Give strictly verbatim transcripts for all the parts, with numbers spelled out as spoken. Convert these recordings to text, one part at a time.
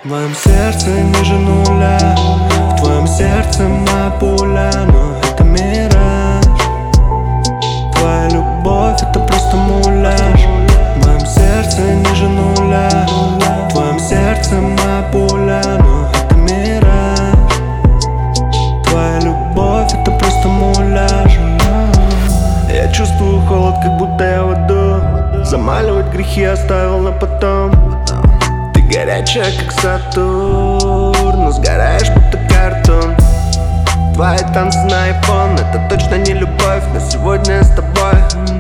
В моем сердце ниже нуля, в твоем сердце моя пуля, но это мираж. Твоя любовь это просто муляж. В моем сердце ниже нуля, в твоем сердце моя пуля, но это мираж. Твоя любовь это просто муляж. Я чувствую холод, как будто я в аду. Замаливать грехи оставил на потом. Ты горячая, как Сатурн, но сгораешь, будто картон. Твои танцы на iPhone, это точно не любовь, но сегодня я с тобой.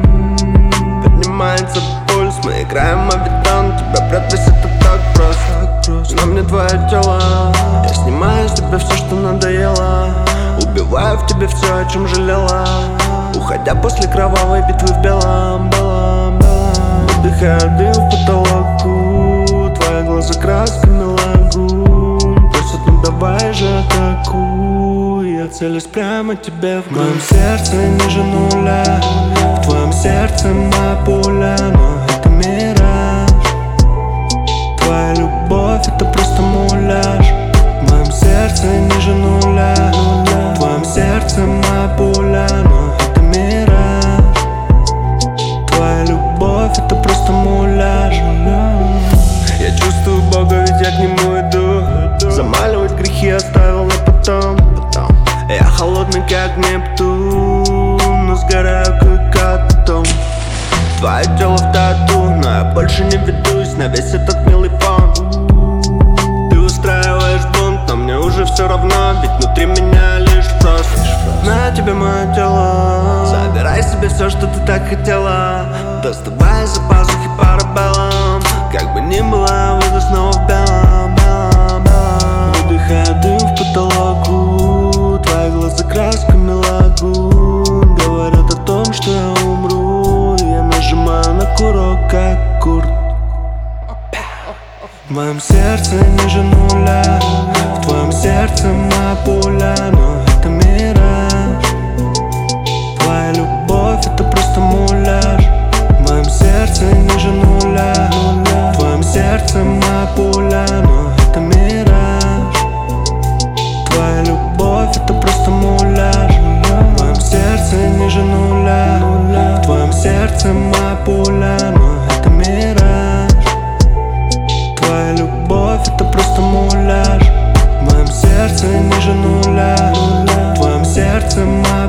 Поднимается пульс, мы играем мавитон. Тебя прет весь этот так просто, но мне твое тело. Я снимаю с тебя все, что надоело. Убиваю в тебе все, о чем жалела. Уходя после кровавой битвы в белом, белом, белом. Выдыхаю дым в потолок. Твои глаза красками лагун. Просят, ну давай же атакуй. Я целюсь прямо тебе в грудь. В моем сердце ниже нуля, в твоем сердце моя пуля, но это мираж. Твоя любовь это просто муляж. В моем сердце ниже нуля, в твоем сердце моя пуля, но это мираж. Твоя любовь это просто муляж. Я чувствую Бога, ведь я к нему иду. Замаливать грехи оставил на потом. Я холодный, как Нептун, но сгораю, как атом. Твое тело в тату, но я больше не ведусь на весь этот милый фон. Ты устраиваешь бунт, но мне уже все равно, ведь внутри меня лишь фрост. На тебе мое тело, забирай себе все, что ты так хотела. Доставай за пазухи парабеллум. Как бы ни было, выйду снова в белом, белом, белом. Выдыхаю дым в потолок. Твои глаза красками лагун. Говорят о том, что я умру. Я нажимаю на курок, как Курт. В моем сердце ниже нуля, в твоем сердце моя пуля, но это мираж. Твоя любовь это просто муляж. В моем сердце ниже нуля, в твоем сердце моя пуля, но это мираж. Твоя любовь это просто муляж. В моем сердце ниже нуля, в твоем сердце моя пуля, но это мираж. Твоя любовь это просто муляж. В моем сердце ниже нуля, в твоем сердце моя